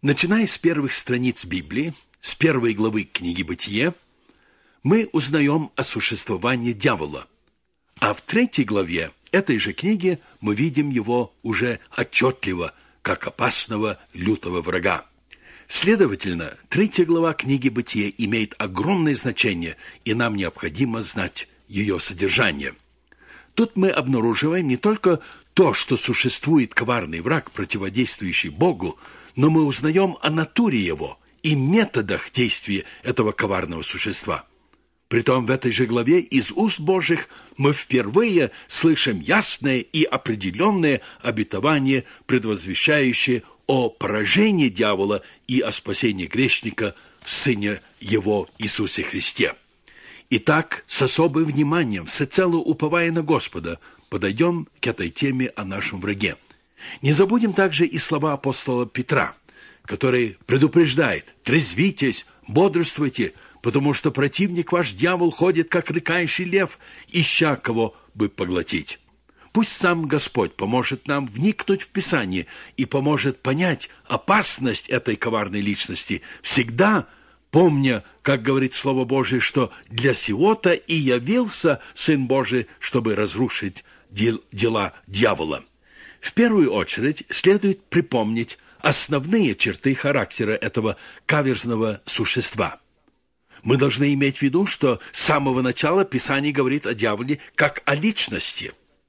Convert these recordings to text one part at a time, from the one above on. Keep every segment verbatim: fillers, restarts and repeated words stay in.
Начиная с первых страниц Библии, с первой главы книги «Бытие», мы узнаем о существовании дьявола. А в третьей главе этой же книги мы видим его уже отчетливо, как опасного лютого врага. Следовательно, третья глава книги «Бытие» имеет огромное значение, и нам необходимо знать ее содержание. Тут мы обнаруживаем не только то, что существует коварный враг, противодействующий Богу, но мы узнаем о натуре его и методах действия этого коварного существа. Притом в этой же главе из уст Божьих мы впервые слышим ясное и определенное обетование, предвозвещающее о поражении дьявола и о спасении грешника в Сыне Его Иисусе Христе. Итак, с особым вниманием, всецело уповая на Господа, подойдем к этой теме о нашем враге. Не забудем также и слова апостола Петра, который предупреждает: «Трезвитесь, бодрствуйте, потому что противник ваш дьявол ходит, как рыкающий лев, ища кого бы поглотить». Пусть сам Господь поможет нам вникнуть в Писание и поможет понять опасность этой коварной личности, всегда помня, как говорит Слово Божие, что для сего-то и явился Сын Божий, чтобы разрушить дел- дела дьявола. В первую очередь следует припомнить основные черты характера этого каверзного существа. Мы должны иметь в виду, что с самого начала Писание говорит о дьяволе как о личности.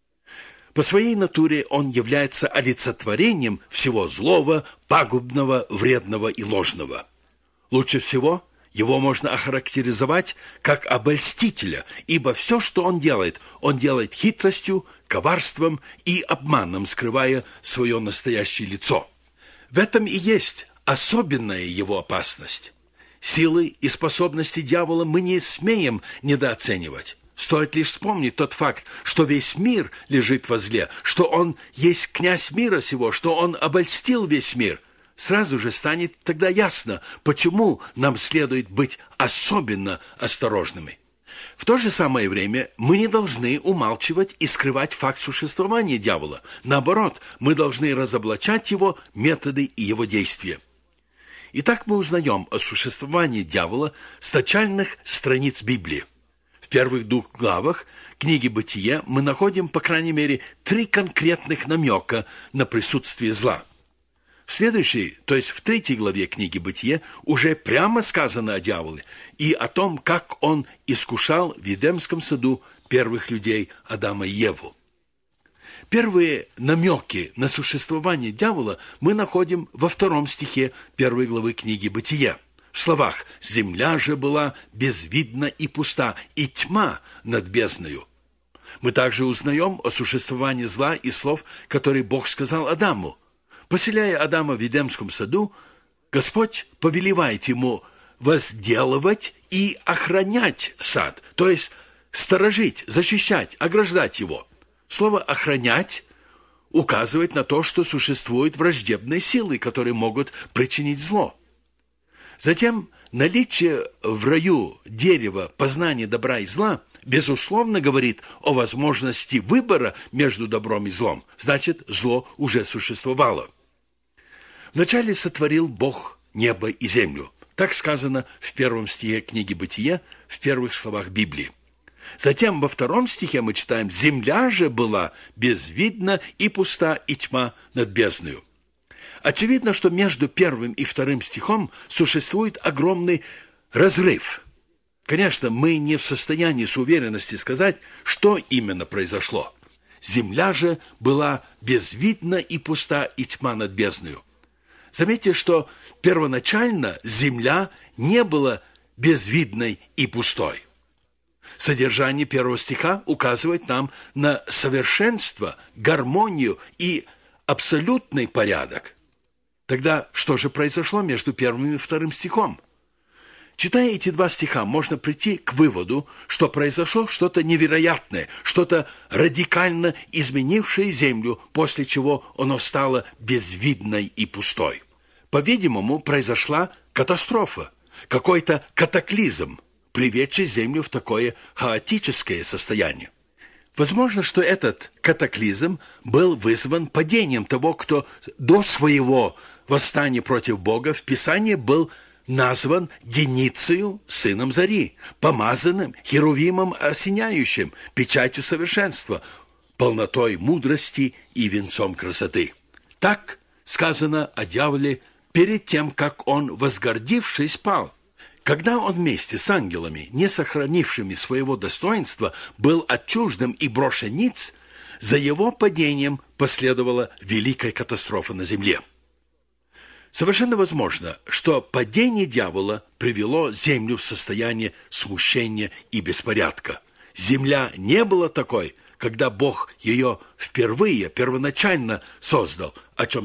По своей натуре он является олицетворением всего злого, пагубного, вредного и ложного. Лучше всего его можно охарактеризовать как обольстителя, ибо все, что он делает, он делает хитростью, коварством и обманом, скрывая свое настоящее лицо. В этом и есть особенная его опасность. Силы и способности дьявола мы не смеем недооценивать. Стоит лишь вспомнить тот факт, что весь мир лежит во зле, что он есть князь мира сего, что он обольстил весь мир. Сразу же станет тогда ясно, почему нам следует быть особенно осторожными. В то же самое время мы не должны умалчивать и скрывать факт существования дьявола. Наоборот, мы должны разоблачать его методы и его действия. Итак, мы узнаем о существовании дьявола с начальных страниц Библии. В первых двух главах книги «Бытие» мы находим, по крайней мере, три конкретных намека на присутствие зла. В следующей, то есть в третьей главе книги «Бытие», уже прямо сказано о дьяволе и о том, как он искушал в Эдемском саду первых людей Адама и Еву. Первые намеки на существование дьявола мы находим во втором стихе первой главы книги «Бытие». В словах «Земля же была безвидна и пуста, и тьма над бездною». Мы также узнаем о существовании зла из слов, которые Бог сказал Адаму. Поселяя Адама в Эдемском саду, Господь повелевает ему возделывать и охранять сад, то есть сторожить, защищать, ограждать его. Слово «охранять» указывает на то, что существуют враждебные силы, которые могут причинить зло. Затем наличие в раю дерева познания добра и зла безусловно говорит о возможности выбора между добром и злом. Значит, зло уже существовало. Вначале сотворил Бог небо и землю. Так сказано в первом стихе книги «Бытие», в первых словах Библии. Затем во втором стихе мы читаем: «Земля же была безвидна и пуста, и тьма над бездною». Очевидно, что между первым и вторым стихом существует огромный разрыв. Конечно, мы не в состоянии с уверенностью сказать, что именно произошло. Земля же была безвидна и пуста, и тьма над бездною. Заметьте, что первоначально земля не была безвидной и пустой. Содержание первого стиха указывает нам на совершенство, гармонию и абсолютный порядок. Тогда что же произошло между первым и вторым стихом? Читая эти два стиха, можно прийти к выводу, что произошло что-то невероятное, что-то радикально изменившее землю, после чего оно стало безвидной и пустой. По-видимому, произошла катастрофа, какой-то катаклизм, приведший землю в такое хаотическое состояние. Возможно, что этот катаклизм был вызван падением того, кто до своего восстания против Бога в Писании был назван Деницию, сыном Зари, помазанным, херувимом осеняющим, печатью совершенства, полнотой мудрости и венцом красоты. Так сказано о дьяволе перед тем, как он, возгордившись, пал. Когда он вместе с ангелами, не сохранившими своего достоинства, был отчужден и брошен ниц, за его падением последовала великая катастрофа на земле. Совершенно возможно, что падение дьявола привело землю в состояние смущения и беспорядка. Земля не была такой, когда Бог ее впервые, первоначально создал, о чем